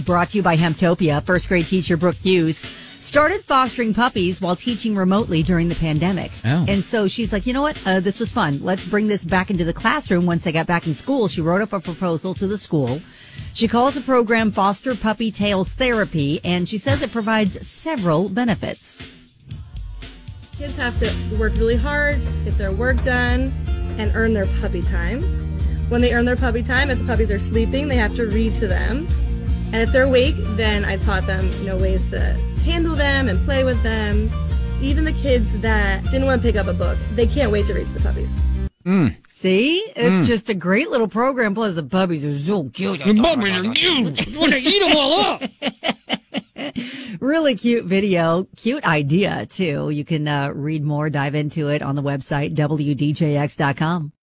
brought to you by Hemptopia. First grade teacher Brooke Hughes started fostering puppies while teaching remotely during the pandemic. Oh. And so she's like, you know what? This was fun. Let's bring this back into the classroom once they got back in school. She wrote up a proposal to the school. She calls the program Foster Puppy Tales Therapy, and she says it provides several benefits. Kids have to work really hard, get their work done, and earn their puppy time. When they earn their puppy time, if the puppies are sleeping, they have to read to them. And if they're awake, then I taught them, ways to handle them and play with them. Even the kids that didn't want to pick up a book, they can't wait to read to the puppies. See? It's just a great little program. Plus, the puppies are so cute. The puppies are cute. You want to eat them all up. Really cute video. Cute idea, too. You can read more, dive into it on the website, WDJX.com.